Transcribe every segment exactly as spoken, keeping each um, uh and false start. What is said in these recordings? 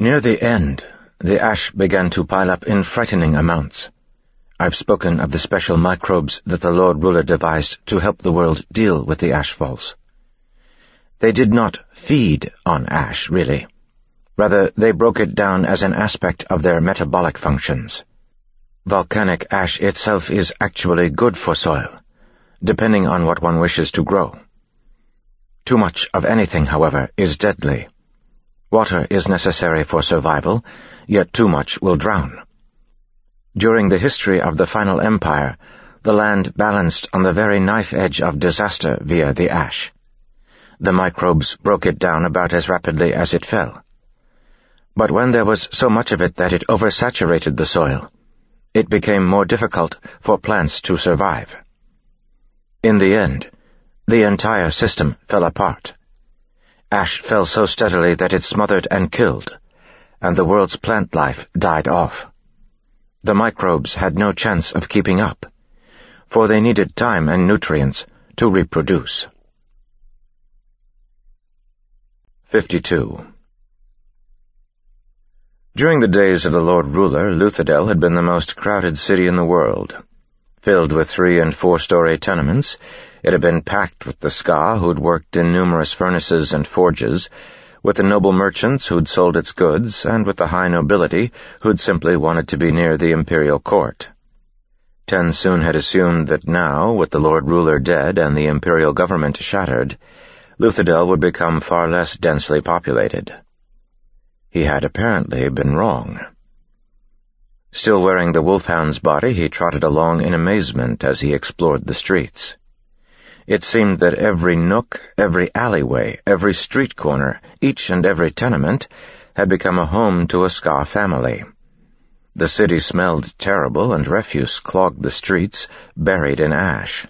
Near the end, the ash began to pile up in frightening amounts. I've spoken of the special microbes that the Lord Ruler devised to help the world deal with the ashfalls. They did not feed on ash, really. Rather, they broke it down as an aspect of their metabolic functions. Volcanic ash itself is actually good for soil, depending on what one wishes to grow. Too much of anything, however, is deadly. Water is necessary for survival, yet too much will drown. During the history of the Final Empire, the land balanced on the very knife edge of disaster via the ash. The microbes broke it down about as rapidly as it fell. But when there was so much of it that it oversaturated the soil, it became more difficult for plants to survive. In the end, the entire system fell apart. Ash fell so steadily that it smothered and killed, and the world's plant life died off. The microbes had no chance of keeping up, for they needed time and nutrients to reproduce. fifty-two. During the days of the Lord Ruler, Luthadel had been the most crowded city in the world. Filled with three- and four-story tenements, it had been packed with the Ska who'd worked in numerous furnaces and forges, with the noble merchants who'd sold its goods, and with the high nobility who'd simply wanted to be near the imperial court. TenSoon had assumed that now, with the Lord Ruler dead and the imperial government shattered, Luthadel would become far less densely populated. He had apparently been wrong. Still wearing the wolfhound's body, he trotted along in amazement as he explored the streets. It seemed that every nook, every alleyway, every street corner, each and every tenement had become a home to a Ska family. The city smelled terrible, and refuse clogged the streets, buried in ash.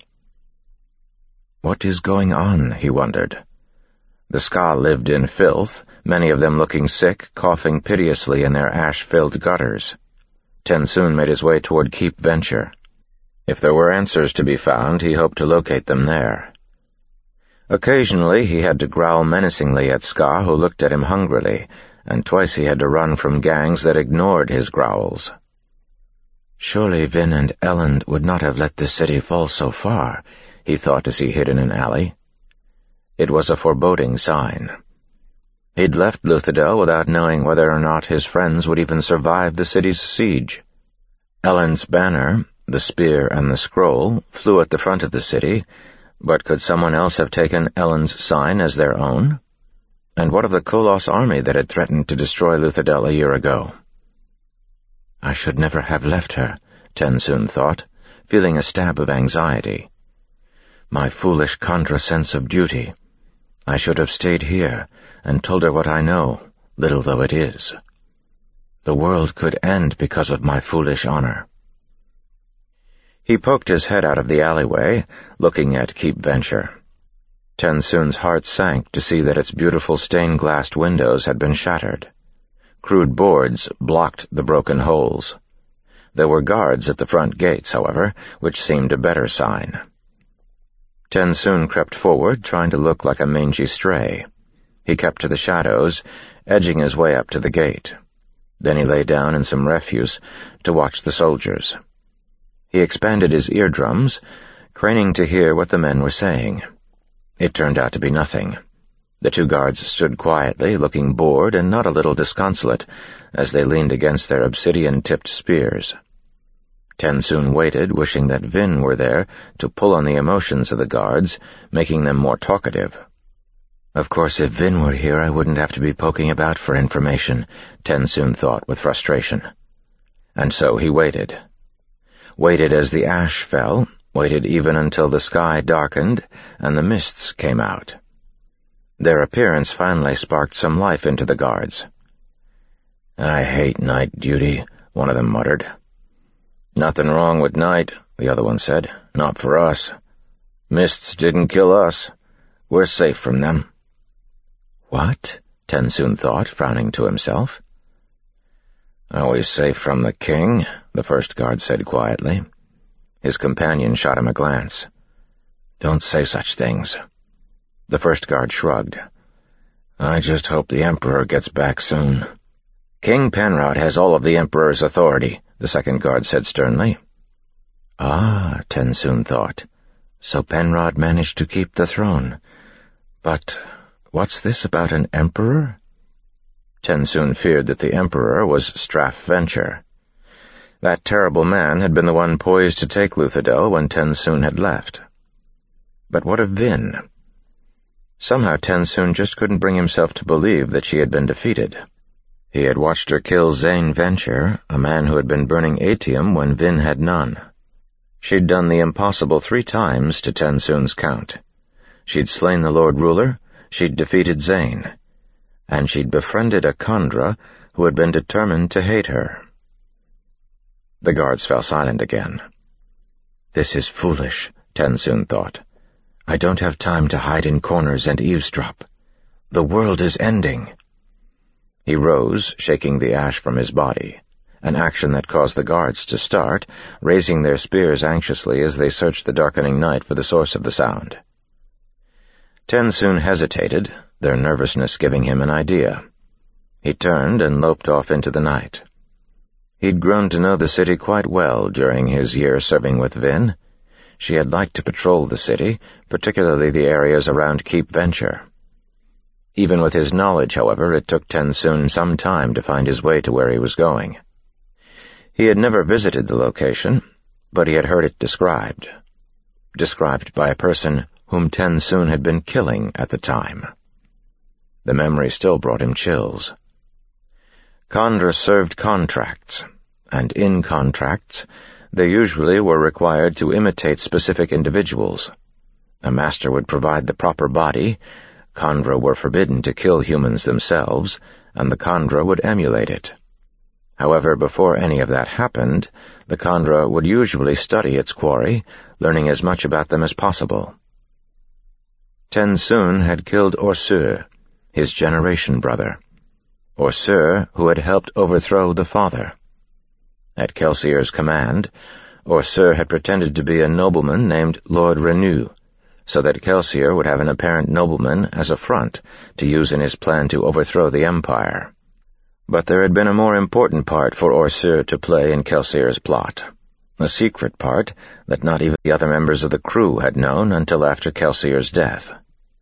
What is going on, he wondered. The Ska lived in filth, many of them looking sick, coughing piteously in their ash-filled gutters. TenSoon made his way toward Keep Venture. If there were answers to be found, he hoped to locate them there. Occasionally he had to growl menacingly at Ska, who looked at him hungrily, and twice he had to run from gangs that ignored his growls. Surely Vin and Elend would not have let this city fall so far, he thought as he hid in an alley. It was a foreboding sign. He'd left Luthadel without knowing whether or not his friends would even survive the city's siege. Elend's banner, the spear and the scroll, flew at the front of the city, but could someone else have taken Elend's sign as their own? And what of the Koloss army that had threatened to destroy Luthadel a year ago? I should never have left her, TenSoon thought, feeling a stab of anxiety. My foolish contra sense of duty. I should have stayed here and told her what I know, little though it is. The world could end because of my foolish honor. He poked his head out of the alleyway, looking at Keep Venture. TenSoon's heart sank to see that its beautiful stained-glassed windows had been shattered. Crude boards blocked the broken holes. There were guards at the front gates, however, which seemed a better sign. TenSoon crept forward, trying to look like a mangy stray. He kept to the shadows, edging his way up to the gate. Then he lay down in some refuse to watch the soldiers. He expanded his eardrums, craning to hear what the men were saying. It turned out to be nothing. The two guards stood quietly, looking bored and not a little disconsolate, as they leaned against their obsidian-tipped spears. TenSoon waited, wishing that Vin were there to pull on the emotions of the guards, making them more talkative. Of course, if Vin were here, I wouldn't have to be poking about for information, TenSoon thought with frustration. And so he waited. Waited as the ash fell, waited even until the sky darkened and the mists came out. Their appearance finally sparked some life into the guards. I hate night duty, one of them muttered. Nothing wrong with night, the other one said. Not for us. Mists didn't kill us. We're safe from them. What? TenSoon thought, frowning to himself. Always safe from the king, the first guard said quietly. His companion shot him a glance. Don't say such things. The first guard shrugged. I just hope the Emperor gets back soon. "King Penrod has all of the Emperor's authority," the second guard said sternly. Ah, Tensoon thought. So Penrod managed to keep the throne. But what's this about an emperor? Tensoon feared that the emperor was Straff Venture. That terrible man had been the one poised to take Luthadel when Tensoon had left. But what of Vin? Somehow Tensoon just couldn't bring himself to believe that she had been defeated. He had watched her kill Zane Venture, a man who had been burning Atium when Vin had none. She'd done the impossible three times to Tensoon's count. She'd slain the Lord Ruler, she'd defeated Zane, and she'd befriended a Kandra who had been determined to hate her. The guards fell silent again. This is foolish, Tensoon thought. I don't have time to hide in corners and eavesdrop. The world is ending. He rose, shaking the ash from his body, an action that caused the guards to start, raising their spears anxiously as they searched the darkening night for the source of the sound. Tensoon hesitated, their nervousness giving him an idea. He turned and loped off into the night. He'd grown to know the city quite well during his year serving with Vin. She had liked to patrol the city, particularly the areas around Keep Venture. Even with his knowledge, however, it took Tensoon some time to find his way to where he was going. He had never visited the location, but he had heard it described. Described by a person whom Tensoon had been killing at the time. The memory still brought him chills. Kandra served contracts, and in contracts they usually were required to imitate specific individuals. A master would provide the proper body, Kandra were forbidden to kill humans themselves, and the Kandra would emulate it. However, before any of that happened, the Kandra would usually study its quarry, learning as much about them as possible. Tensoon had killed Orsur, his generation brother. Orsur, who had helped overthrow the father. At Kelsier's command, Orsur had pretended to be a nobleman named Lord Renew, so that Kelsier would have an apparent nobleman as a front to use in his plan to overthrow the Empire. But there had been a more important part for Orsur to play in Kelsier's plot, a secret part that not even the other members of the crew had known until after Kelsier's death.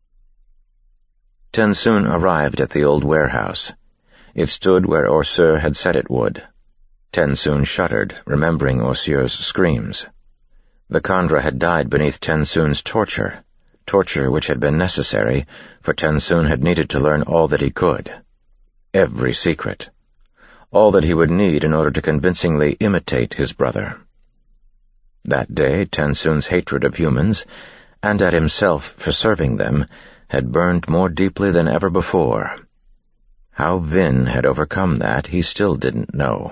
Tensoon arrived at the old warehouse. It stood where Orsur had said it would. Tensoon shuddered, remembering Orsur's screams. The Kandra had died beneath Tensoon's torture, torture which had been necessary, for Tensoon had needed to learn all that he could. Every secret. All that he would need in order to convincingly imitate his brother. That day, Tensoon's hatred of humans, and at himself for serving them, had burned more deeply than ever before. How Vin had overcome that he still didn't know.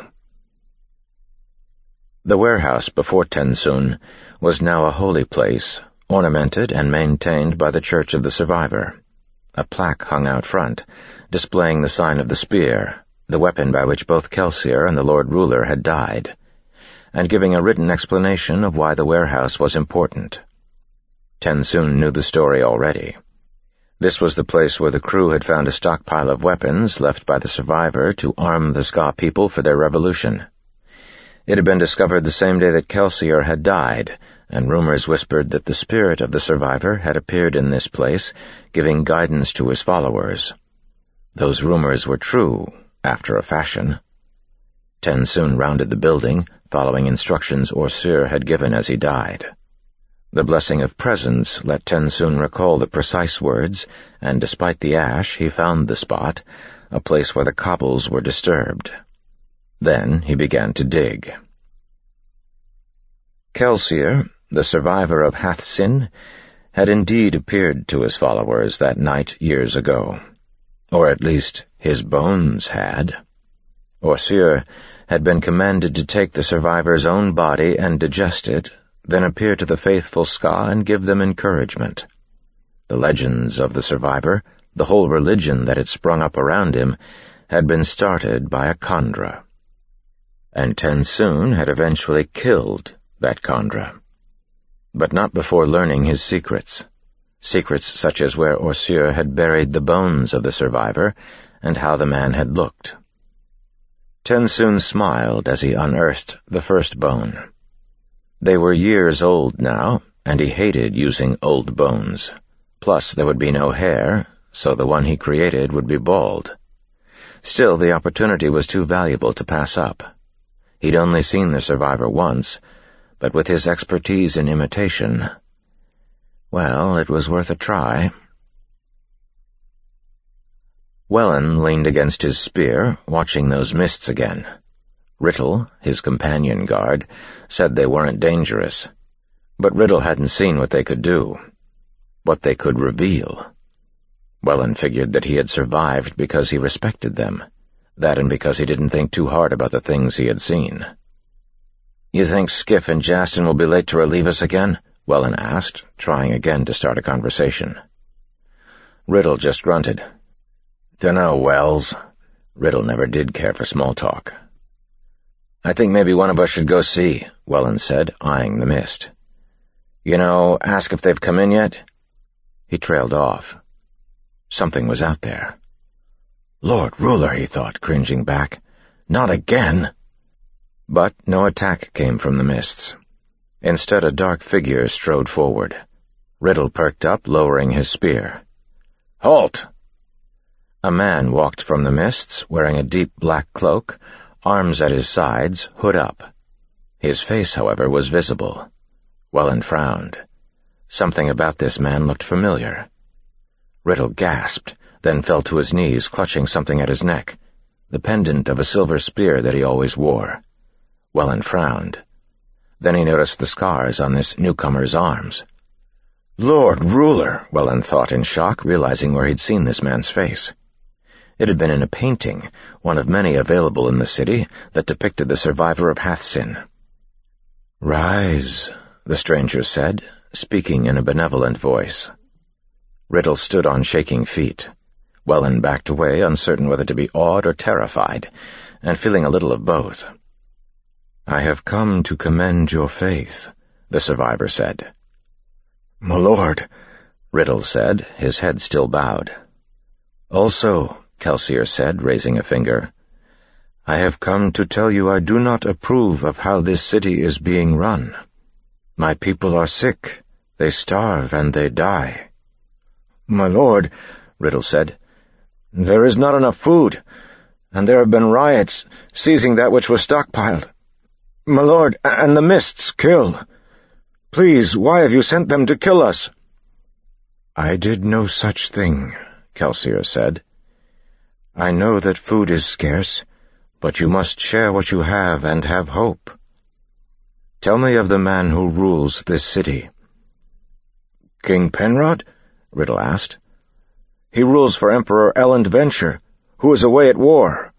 The warehouse before Tensoon was now a holy place, ornamented and maintained by the Church of the Survivor. A plaque hung out front, displaying the sign of the spear, the weapon by which both Kelsier and the Lord Ruler had died, and giving a written explanation of why the warehouse was important. Tensoon knew the story already. This was the place where the crew had found a stockpile of weapons left by the Survivor to arm the Ska people for their revolution. It had been discovered the same day that Kelsier had died, and rumors whispered that the spirit of the Survivor had appeared in this place, giving guidance to his followers. Those rumors were true, after a fashion. Tensoon rounded the building, following instructions Orsur had given as he died. The blessing of presence let Tensoon recall the precise words, and despite the ash he found the spot, a place where the cobbles were disturbed. Then he began to dig. Kelsier, the survivor of Hathsin, had indeed appeared to his followers that night years ago. Or at least his bones had. Orsur had been commanded to take the survivor's own body and digest it, then appear to the faithful Ska and give them encouragement. The legends of the survivor, the whole religion that had sprung up around him, had been started by a Kandra. And Tensoon had eventually killed that Kandra. But not before learning his secrets. Secrets such as where Orsur had buried the bones of the survivor, and how the man had looked. Tensoon smiled as he unearthed the first bone. They were years old now, and he hated using old bones. Plus, there would be no hair, so the one he created would be bald. Still, the opportunity was too valuable to pass up. He'd only seen the survivor once, but with his expertise in imitation, well, it was worth a try. Wellen leaned against his spear, watching those mists again. Riddle, his companion guard, said they weren't dangerous. But Riddle hadn't seen what they could do, what they could reveal. Wellen figured that he had survived because he respected them, that and because he didn't think too hard about the things he had seen. "You think Skiff and Jastin will be late to relieve us again?" Wellen asked, trying again to start a conversation. Riddle just grunted. "Dunno, Wells." Riddle never did care for small talk. "I think maybe one of us should go see," Wellen said, eyeing the mist. "You know, ask if they've come in yet." He trailed off. Something was out there. Lord Ruler, he thought, cringing back. Not again! But no attack came from the mists. Instead, a dark figure strode forward. Riddle perked up, lowering his spear. "Halt!" A man walked from the mists, wearing a deep black cloak, arms at his sides, hood up. His face, however, was visible. Wellen frowned. Something about this man looked familiar. Riddle gasped, then fell to his knees, clutching something at his neck, the pendant of a silver spear that he always wore. Wellen frowned. Then he noticed the scars on this newcomer's arms. Lord Ruler, Wellen thought in shock, realizing where he'd seen this man's face. It had been in a painting, one of many available in the city, that depicted the survivor of Hathsin. "Rise," the stranger said, speaking in a benevolent voice. Riddle stood on shaking feet. Wellen backed away, uncertain whether to be awed or terrified, and feeling a little of both. "I have come to commend your faith," the survivor said. "My lord," Riddle said, his head still bowed. "Also," Kelsier said, raising a finger, "I have come to tell you I do not approve of how this city is being run. My people are sick, they starve, and they die." "My lord," Riddle said, "there is not enough food, and there have been riots, seizing that which was stockpiled. My lord, and the mists kill. Please, why have you sent them to kill us?" "I did no such thing," Kelsier said. "I know that food is scarce, but you must share what you have and have hope. Tell me of the man who rules this city." "King Penrod?" Riddle asked. "He rules for Emperor Elend Venture, who is away at war."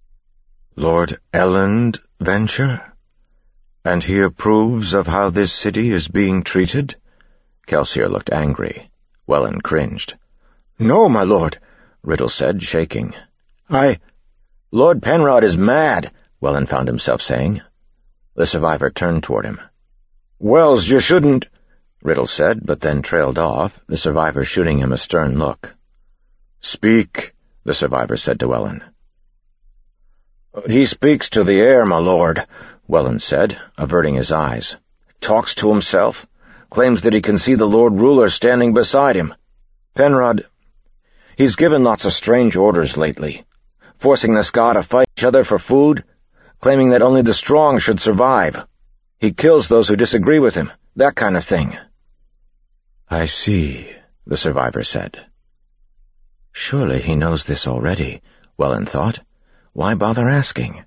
"Lord Elend Venture? And he approves of how this city is being treated?" Kelsier looked angry. Wellen cringed. "No, my lord," Riddle said, shaking. I... "Lord Penrod is mad," Wellen found himself saying. The survivor turned toward him. "Wells, you shouldn't," Riddle said, but then trailed off, the survivor shooting him a stern look. "Speak," the survivor said to Wellen. "He speaks to the air, my lord," Wellen said, averting his eyes. "Talks to himself, claims that he can see the Lord Ruler standing beside him. Penrod, he's given lots of strange orders lately, forcing the Ska to fight each other for food, claiming that only the strong should survive. He kills those who disagree with him, that kind of thing." "I see," the survivor said. Surely he knows this already, Wellen thought. Why bother asking?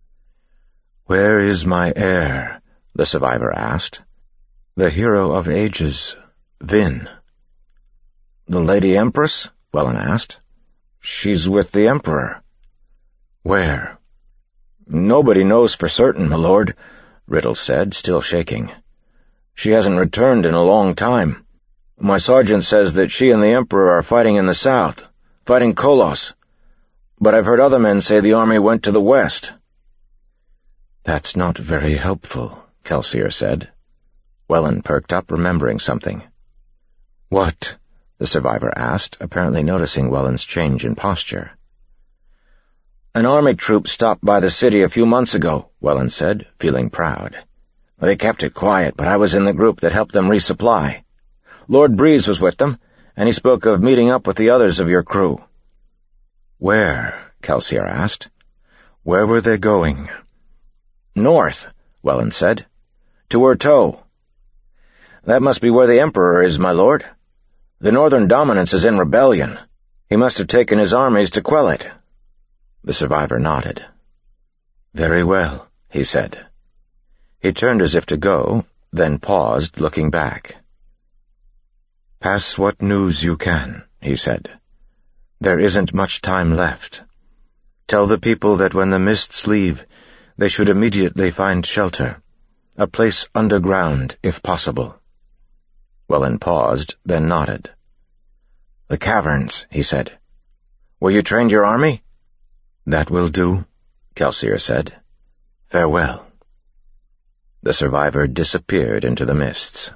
"Where is my heir?" the survivor asked. "The hero of ages, Vin." "The Lady Empress?" Wellen asked. "She's with the Emperor." "Where?" "Nobody knows for certain, my lord," Riddle said, still shaking. "She hasn't returned in a long time. My sergeant says that she and the Emperor are fighting in the south, fighting Kolos. But I've heard other men say the army went to the west." "That's not very helpful," Kelsier said. Wellen perked up, remembering something. "What?" the survivor asked, apparently noticing Wellen's change in posture. "An army troop stopped by the city a few months ago," Welland said, feeling proud. "They kept it quiet, but I was in the group that helped them resupply. Lord Breeze was with them, and he spoke of meeting up with the others of your crew." "Where?" Kelsier asked. "Where were they going?" "North," Welland said. "To Urteau. That must be where the Emperor is, my lord. The Northern Dominance is in rebellion. He must have taken his armies to quell it." The survivor nodded. "Very well," he said. He turned as if to go, then paused, looking back. "Pass what news you can," he said. "There isn't much time left. Tell the people that when the mists leave, they should immediately find shelter, a place underground, if possible." Welland paused, then nodded. "The caverns," he said. "Where you trained your army?" "That will do," Kelsier said. "Farewell." The survivor disappeared into the mists.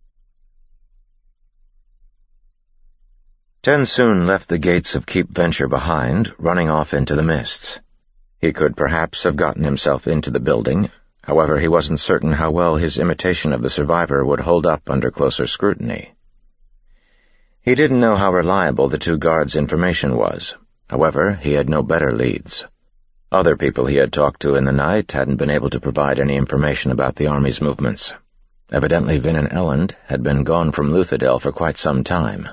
TenSoon left the gates of Keep Venture behind, running off into the mists. He could perhaps have gotten himself into the building. However, he wasn't certain how well his imitation of the survivor would hold up under closer scrutiny. He didn't know how reliable the two guards' information was. However, he had no better leads. Other people he had talked to in the night hadn't been able to provide any information about the army's movements. Evidently Vin and Elend had been gone from Luthadel for quite some time.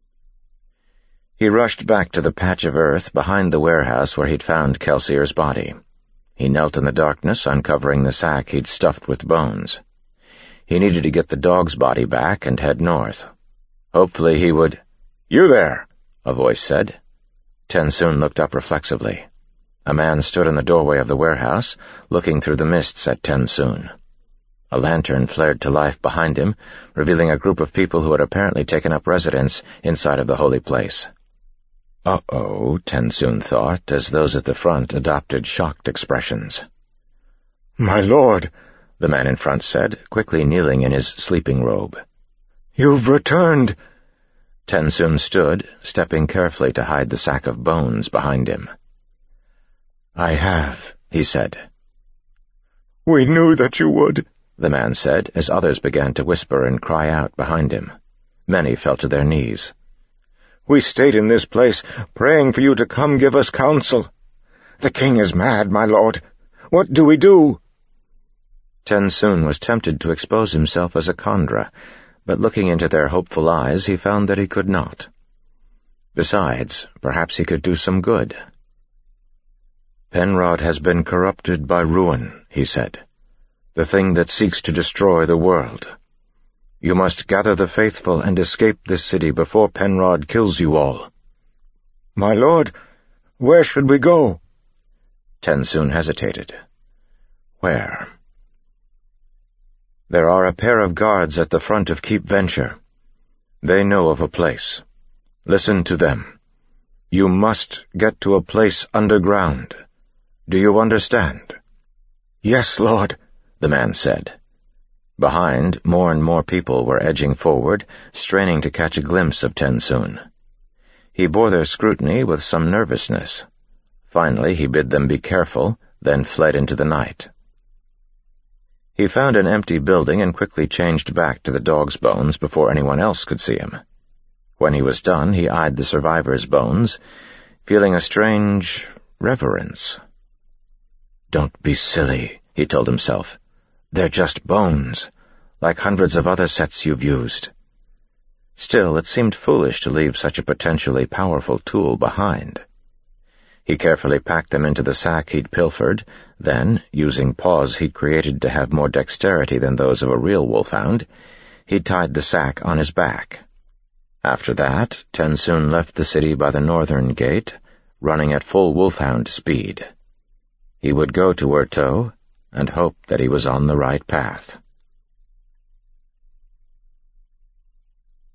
He rushed back to the patch of earth behind the warehouse where he'd found Kelsier's body. He knelt in the darkness, uncovering the sack he'd stuffed with bones. He needed to get the dog's body back and head north. Hopefully he would— "You there," a voice said. TenSoon looked up reflexively. A man stood in the doorway of the warehouse, looking through the mists at TenSoon. A lantern flared to life behind him, revealing a group of people who had apparently taken up residence inside of the holy place. "Uh-oh," TenSoon thought, as those at the front adopted shocked expressions. "My lord," the man in front said, quickly kneeling in his sleeping robe. "You've returned." TenSoon stood, stepping carefully to hide the sack of bones behind him. "I have," he said. "We knew that you would," the man said, as others began to whisper and cry out behind him. Many fell to their knees. "We stayed in this place, praying for you to come give us counsel. The king is mad, my lord. What do we do?" TenSoon was tempted to expose himself as a Kandra, but looking into their hopeful eyes, he found that he could not. Besides, perhaps he could do some good. "Penrod has been corrupted by ruin," he said, "the thing that seeks to destroy the world. You must gather the faithful and escape this city before Penrod kills you all." "My lord, where should we go?" TenSoon hesitated. "Where?" "There are a pair of guards at the front of Keep Venture. They know of a place. Listen to them. You must get to a place underground. Do you understand?" "Yes, lord," the man said. Behind, more and more people were edging forward, straining to catch a glimpse of TenSoon. He bore their scrutiny with some nervousness. Finally, he bid them be careful, then fled into the night. He found an empty building and quickly changed back to the dog's bones before anyone else could see him. When he was done, he eyed the survivor's bones, feeling a strange reverence. "Don't be silly," he told himself. "They're just bones, like hundreds of other sets you've used." Still, it seemed foolish to leave such a potentially powerful tool behind. He carefully packed them into the sack he'd pilfered, then, using paws he'd created to have more dexterity than those of a real wolfhound, he tied the sack on his back. After that, TenSoon left the city by the northern gate, running at full wolfhound speed. He would go to Urteau and hope that he was on the right path.